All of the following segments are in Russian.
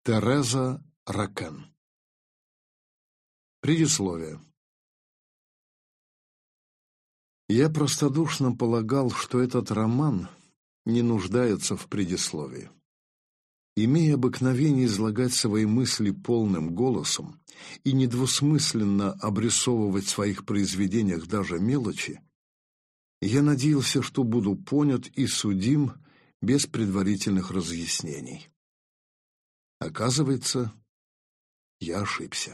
Тереза Ракен. Предисловие. Я простодушно полагал, что этот роман не нуждается в предисловии. Имея обыкновение излагать свои мысли полным голосом и недвусмысленно обрисовывать в своих произведениях даже мелочи, я надеялся, что буду понят и судим без предварительных разъяснений. Оказывается, я ошибся.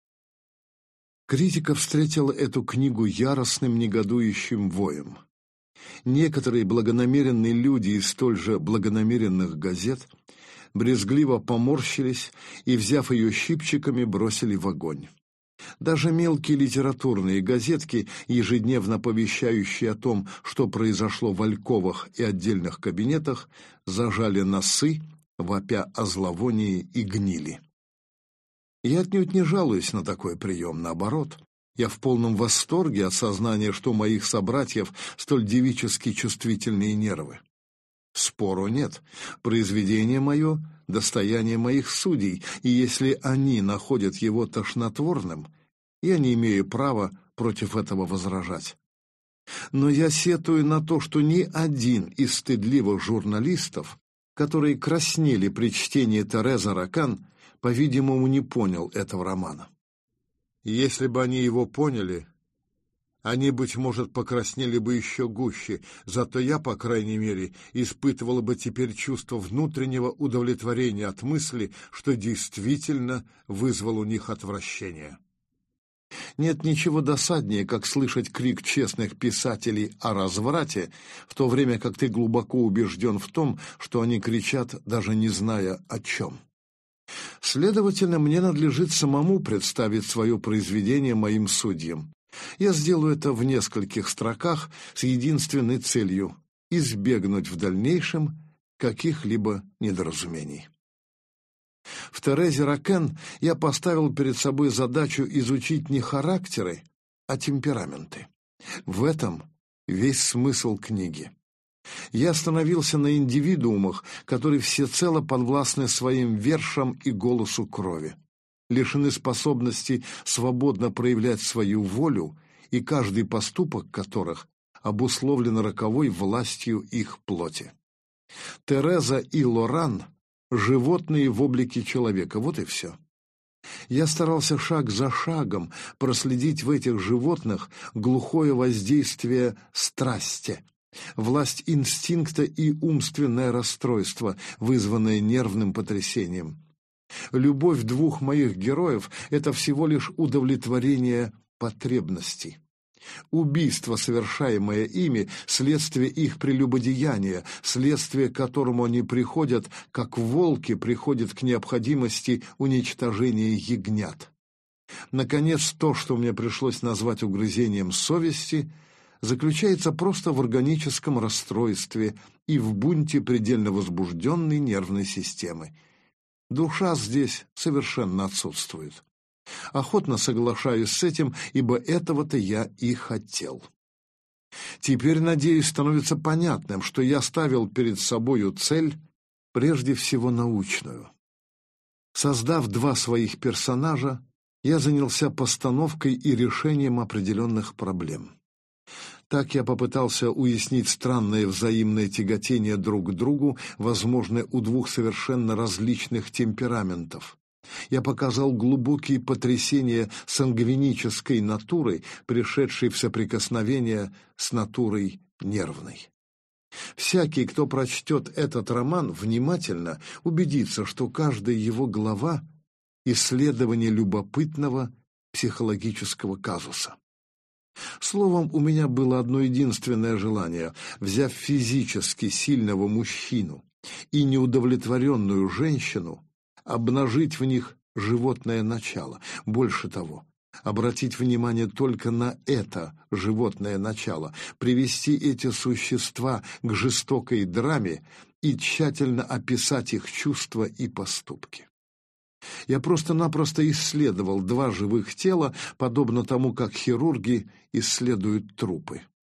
Критика встретила эту книгу яростным негодующим воем. Некоторые благонамеренные люди из столь же благонамеренных газет брезгливо поморщились и, взяв ее щипчиками, бросили в огонь. Даже мелкие литературные газетки, ежедневно оповещающие о том, что произошло в альковах и отдельных кабинетах, зажали носы, вопя о зловонии и гнили. Я отнюдь не жалуюсь на такой прием, наоборот. Я в полном восторге от сознания, что у моих собратьев столь девически чувствительные нервы. Спору нет. Произведение мое — достояние моих судей, и если они находят его тошнотворным, я не имею права против этого возражать. Но я сетую на то, что ни один из стыдливых журналистов, которые краснели при чтении Терезы Ракан, по-видимому, не понял этого романа. Если бы они его поняли, они, быть может, покраснели бы еще гуще, зато я, по крайней мере, испытывала бы теперь чувство внутреннего удовлетворения от мысли, что действительно вызвал у них отвращение. Нет ничего досаднее, как слышать крик честных писателей о разврате, в то время как ты глубоко убежден в том, что они кричат, даже не зная о чем. Следовательно, мне надлежит самому представить свое произведение моим судьям. Я сделаю это в нескольких строках с единственной целью — избегнуть в дальнейшем каких-либо недоразумений. В Терезе Ракен я поставил перед собой задачу изучить не характеры, а темпераменты. В этом весь смысл книги. Я остановился на индивидуумах, которые всецело подвластны своим вершам и голосу крови, лишены способности свободно проявлять свою волю, и каждый поступок которых обусловлен роковой властью их плоти. Тереза и Лоран — животные в облике человека, вот и все. Я старался шаг за шагом проследить в этих животных глухое воздействие страсти, власть инстинкта и умственное расстройство, вызванное нервным потрясением. Любовь двух моих героев — это всего лишь удовлетворение потребностей. Убийство, совершаемое ими, следствие их прелюбодеяния, следствие, к которому они приходят, как волки приходят к необходимости уничтожения ягнят. Наконец, то, что мне пришлось назвать угрызением совести, заключается просто в органическом расстройстве и в бунте предельно возбужденной нервной системы. Душа здесь совершенно отсутствует. Охотно соглашаюсь с этим, ибо этого-то я и хотел. Теперь, надеюсь, становится понятным, что я ставил перед собою цель, прежде всего научную. Создав два своих персонажа, я занялся постановкой и решением определенных проблем. Так я попытался уяснить странное взаимное тяготение друг к другу, возможное у двух совершенно различных темпераментов. Я показал глубокие потрясения сангвинической натуры, пришедшей в соприкосновение с натурой нервной. Всякий, кто прочтет этот роман внимательно, убедится, что каждая его глава — исследование любопытного психологического казуса. Словом, у меня было одно единственное желание — взяв физически сильного мужчину и неудовлетворенную женщину, обнажить в них животное начало. Больше того, обратить внимание только на это животное начало, привести эти существа к жестокой драме и тщательно описать их чувства и поступки. Я просто-напросто исследовал два живых тела, подобно тому, как хирурги исследуют трупы.